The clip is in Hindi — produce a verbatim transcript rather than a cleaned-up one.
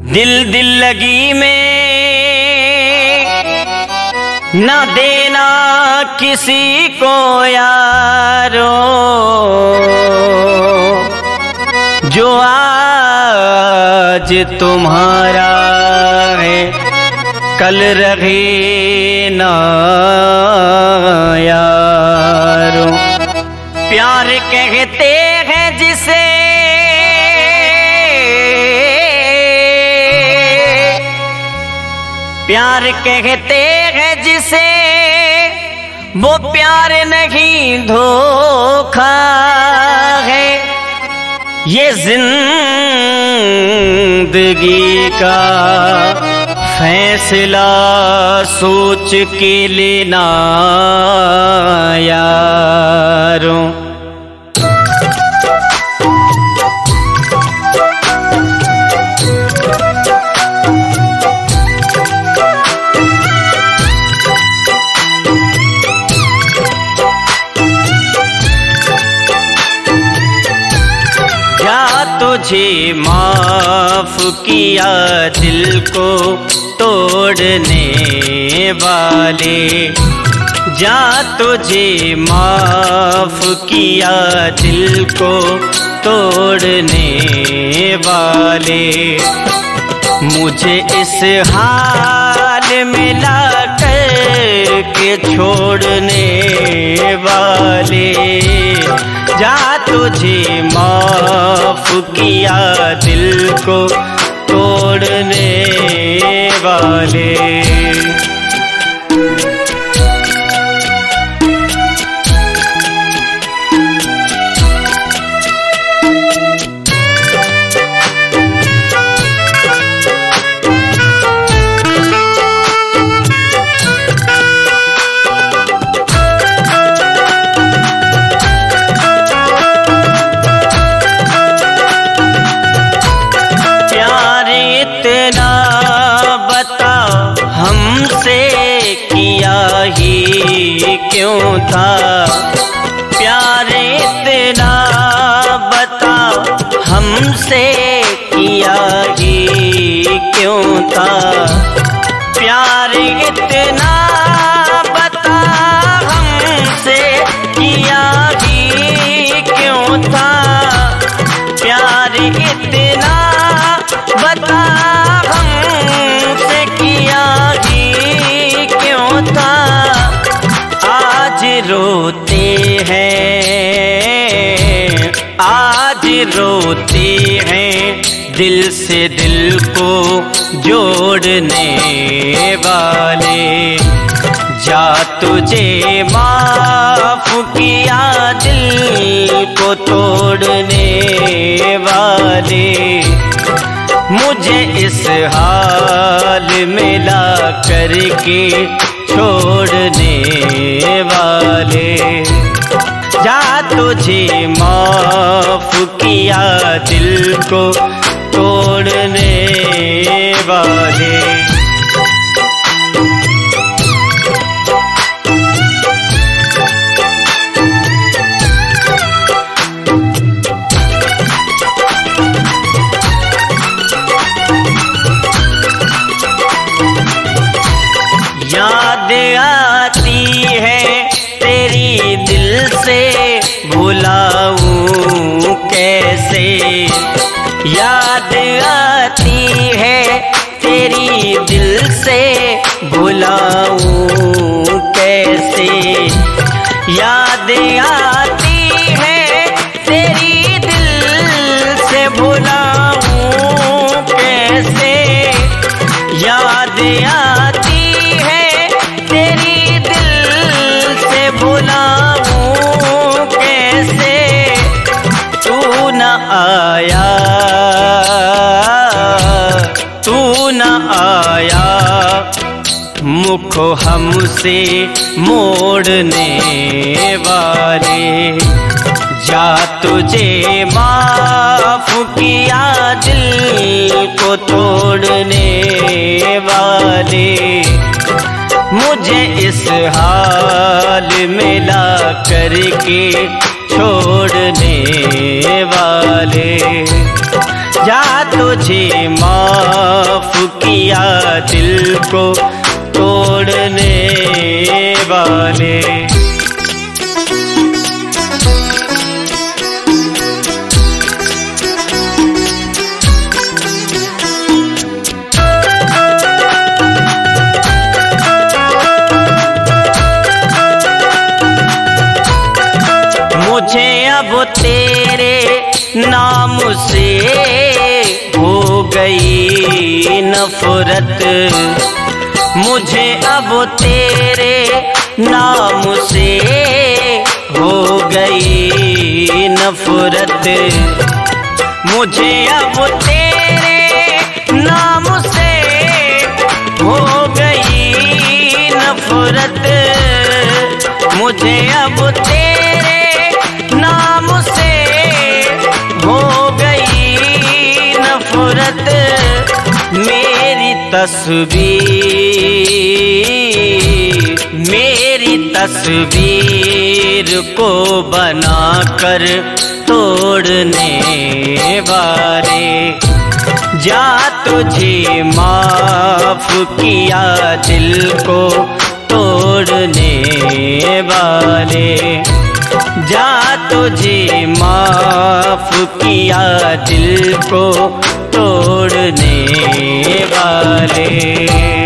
दिल दिल लगी में न देना किसी को यारो, जो आज तुम्हारा है कल रहे ना यारो। प्यार कहते हैं जिसे प्यार कहते हैं जिसे, वो प्यार नहीं धोखा है। ये जिंदगी का फैसला सोच के लेना यारों। तुझे माफ किया दिल को तोड़ने वाले, जा तुझे माफ किया दिल को तोड़ने वाले। मुझे इस हाल में ला कर के छोड़ने वाले, जा तुझे माफ किया दिल को तोड़ने वाले। हमसे किया ही क्यों था प्यार इतना, बता हमसे किया ही क्यों था प्यार इतना, बता हमसे किया ही क्यों था प्यार इतना, बता हमसे किया ही क्यों था। आज रोते हैं आज रोते हैं दिल से दिल को जोड़ने वाले, जा तुझे माफ किया दिल को तोड़ने वाले। मुझे इस हाल में ला करके छोड़ने वाले, जा तुझे माफ किया दिल को तोड़ने वाले। याद आती है तेरी दिल से भुलाऊं कैसे, याद आती है तेरी दिल से भुलाऊं कैसे, याद आती है तेरी दिल से भुलाऊं कैसे, याद आती भुलाऊं कैसे। तू न आया तू न आया मुख हमसे मोड़ने वाले, जा तुझे माफ किया दिल को तोड़ने वाले। मुझे इस हाल में ला करके छोड़ने वाले, जा तुझे माफ किया दिल को तोड़ने वाले। मुझे अब तेरे नाम से हो गई नफरत, मुझे अब तेरे नाम से हो गई नफरत, मुझे अब तेरे नाम से हो गई नफरत, मुझे अब तेरे नाम से हो गई नफरत। मेरी तस्वीर मेरी तस्वीर को बनाकर तोड़ने वाले, जा तुझे माफ किया दिल को तोड़ने वाले, जा तुझे माफ किया दिल को तोड़ने वाले।